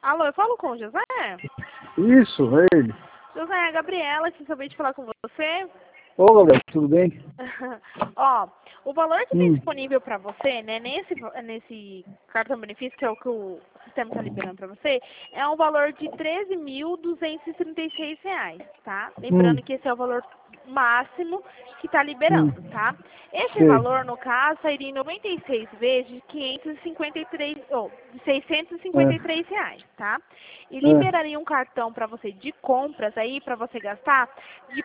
Alô, eu falo com o José? Isso, é ele. José, é a Gabriela, que acabei de falar com você. Ô, Gabriel, tudo bem? Ó, o valor que tem disponível para você, né, nesse cartão benefício, que é o que o sistema está liberando para você, é um valor de R$ 13.236, tá? Lembrando que esse é o valor máximo que está liberando, tá? Esse valor, no caso, sairia em 96 vezes de 553, ou de 653 reais, tá? E liberaria um cartão para você de compras aí, para você gastar, de R$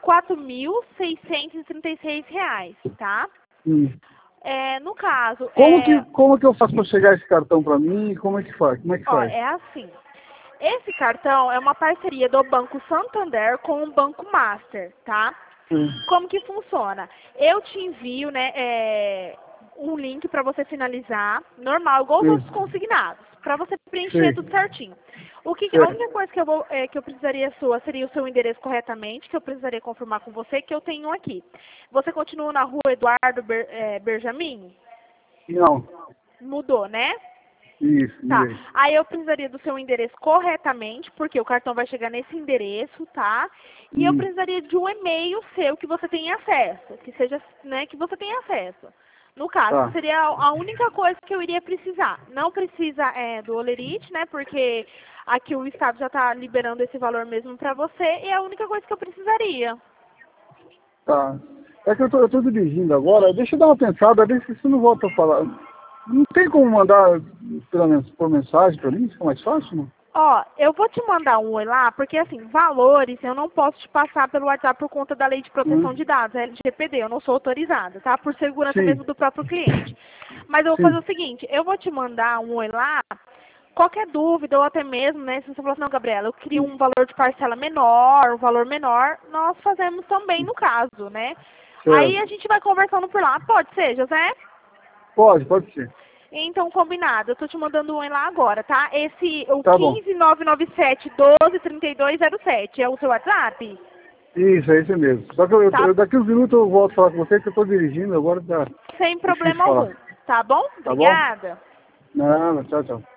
4.636 reais, tá? No caso... Como que eu faço para chegar esse cartão para mim? Como é que faz? Ó, é assim. Esse cartão é uma parceria do Banco Santander com o Banco Master, tá? Como que funciona? Eu te envio, né, um link para você finalizar, normal, igual os outros consignados, para você preencher tudo certinho. A única coisa que eu precisaria sua seria o seu endereço corretamente, que eu precisaria confirmar com você, que eu tenho aqui. Você continua na rua Eduardo Benjamin? Não. Mudou, né? Isso, tá. Aí eu precisaria do seu endereço corretamente, porque o cartão vai chegar nesse endereço, tá? E eu precisaria de um e-mail seu que você tenha acesso, que seja, né, que você tenha acesso. No caso, seria a única coisa que eu iria precisar. Não precisa do Olerite, né, porque aqui o Estado já está liberando esse valor mesmo para você, e é a única coisa que eu precisaria. Tá. É que eu tô dirigindo agora, deixa eu dar uma pensada, ver se você não volta a falar. Não tem como mandar, pelo menos, por mensagem para mim? Fica mais fácil, não? Ó, eu vou te mandar um oi lá, porque assim, valores eu não posso te passar pelo WhatsApp por conta da Lei de Proteção de Dados, LGPD, eu não sou autorizada, tá? Por segurança mesmo do próprio cliente. Mas eu vou fazer o seguinte, eu vou te mandar um oi lá, qualquer dúvida, ou até mesmo, né, se você falar assim, não, Gabriela, eu queria um valor de parcela menor, um valor menor, nós fazemos também no caso, né? Aí a gente vai conversando por lá, pode ser, José? Pode ser. Então, combinado. Eu tô te mandando um lá agora, tá? O tá 15997-123207 é o seu WhatsApp? Isso, é esse mesmo. Só que daqui uns minutos eu volto a falar com você, que eu tô dirigindo agora. Sem problema algum. Tá bom? Obrigada. Nada, tchau, tchau.